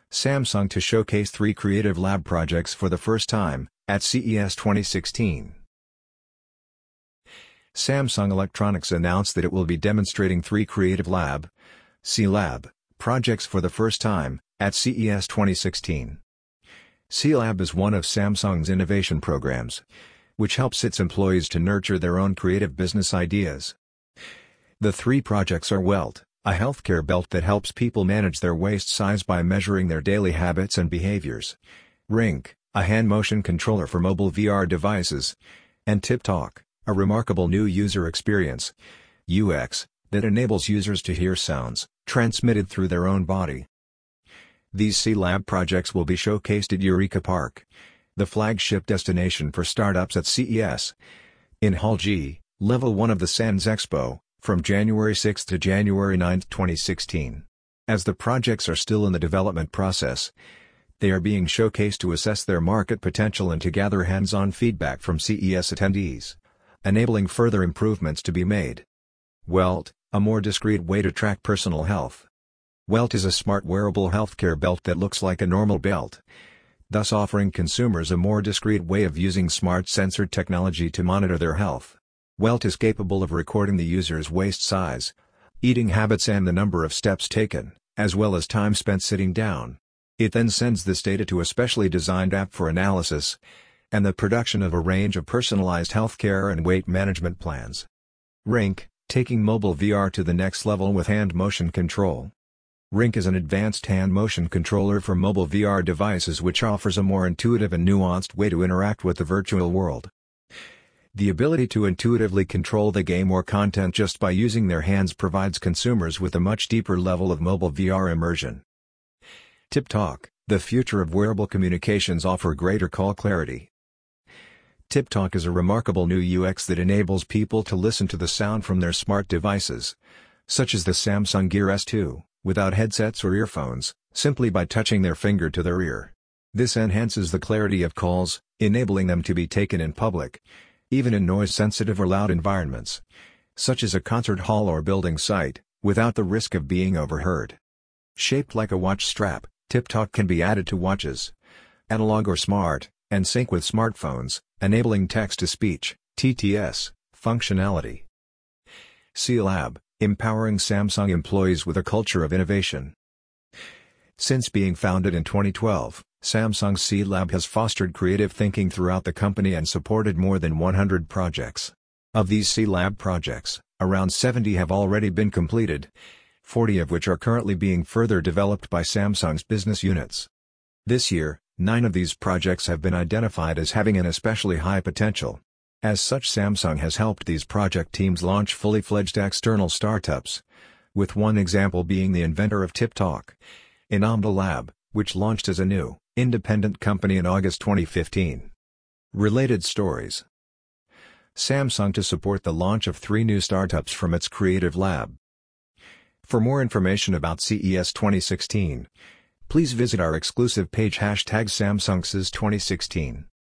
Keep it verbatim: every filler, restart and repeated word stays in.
Samsung to showcase three Creative Lab projects for the first time, at C E S twenty sixteen. Samsung Electronics announced that it will be demonstrating three Creative Lab (C-Lab) projects for the first time, at C E S twenty sixteen. C-Lab is one of Samsung's innovation programs, which helps its employees to nurture their own creative business ideas. The three projects are Welt, a healthcare belt that helps people manage their waist size by measuring their daily habits and behaviors; Rink, a hand motion controller for mobile V R devices; and TipTalk, a remarkable new user experience (U X) that enables users to hear sounds transmitted through their own body. These C-Lab projects will be showcased at Eureka Park, the flagship destination for startups at C E S, in Hall G, Level one of the Sands Expo, from January sixth to January ninth twenty sixteen. As the projects are still in the development process, they are being showcased to assess their market potential and to gather hands-on feedback from C E S attendees, enabling further improvements to be made. Welt, a more discreet way to track personal health. Welt is a smart wearable healthcare belt that looks like a normal belt, thus offering consumers a more discreet way of using smart sensor technology to monitor their health. Welt is capable of recording the user's waist size, eating habits and the number of steps taken, as well as time spent sitting down. It then sends this data to a specially designed app for analysis and the production of a range of personalized healthcare and weight management plans. Rink, taking mobile V R to the next level with hand motion control. Rink is an advanced hand motion controller for mobile V R devices which offers a more intuitive and nuanced way to interact with the virtual world. The ability to intuitively control the game or content just by using their hands provides consumers with a much deeper level of mobile V R immersion. TipTalk, the future of wearable communications, offer greater call clarity. TipTalk is a remarkable new U X that enables people to listen to the sound from their smart devices, such as the Samsung Gear S two, without headsets or earphones, simply by touching their finger to their ear. This enhances the clarity of calls, enabling them to be taken in public, even in noise-sensitive or loud environments, such as a concert hall or building site, without the risk of being overheard. Shaped like a watch strap, TipTalk can be added to watches, analog or smart, and sync with smartphones, enabling text-to-speech (T T S) functionality. C-Lab, empowering Samsung employees with a culture of innovation. Since being founded in twenty twelve, Samsung's C-Lab has fostered creative thinking throughout the company and supported more than one hundred projects. Of these C-Lab projects, around seventy have already been completed, forty of which are currently being further developed by Samsung's business units. This year, nine of these projects have been identified as having an especially high potential. As such, Samsung has helped these project teams launch fully fledged external startups, with one example being the inventor of TipTalk, Inamda Lab, which launched as a new, independent company in August twenty fifteen. Related stories. Samsung to support the launch of three new startups from its Creative Lab. For more information about C E S twenty sixteen, please visit our exclusive page hashtag Samsung C E S twenty sixteen.